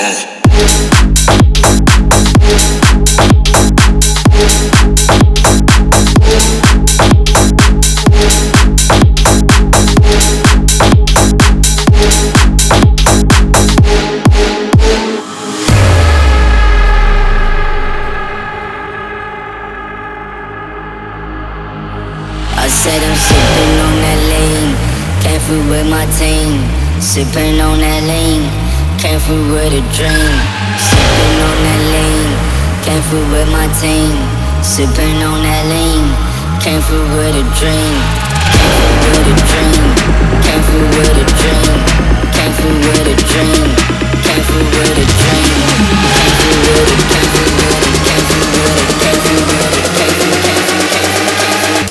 I said I'm sipping on that lean, came through with my team. Sipping on that lean, came through with a dream. Sipping on that lean, came through with my team. Sipping on that lean, came through with a dream. Came through with a dream, came through with a dream. Came through with a dream, came through with a dream. Came through with it, came through with it, came through with it, came through with it, came through, came through, came through, came through.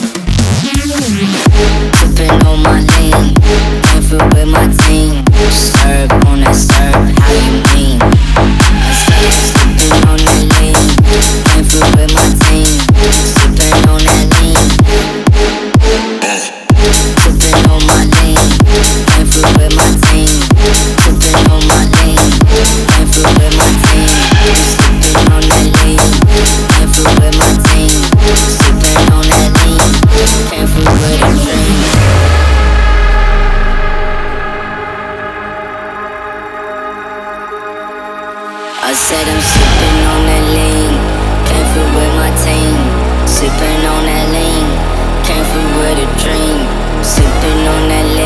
Sipping on my lean, came through with my team. Serve on that serve, how you mean? I said sipping on that lean, came through with my team. Sipping on that lean, sipping on my lean, came through with my team. Sipping on my lean, came through with my team. Sipping on that lean, came through with my team. Sipping on that lean, came through with a dream. I said I'm sipping on that lean, came through with my team. Sipping on that lean, came through with a dream. Sipping on that lean.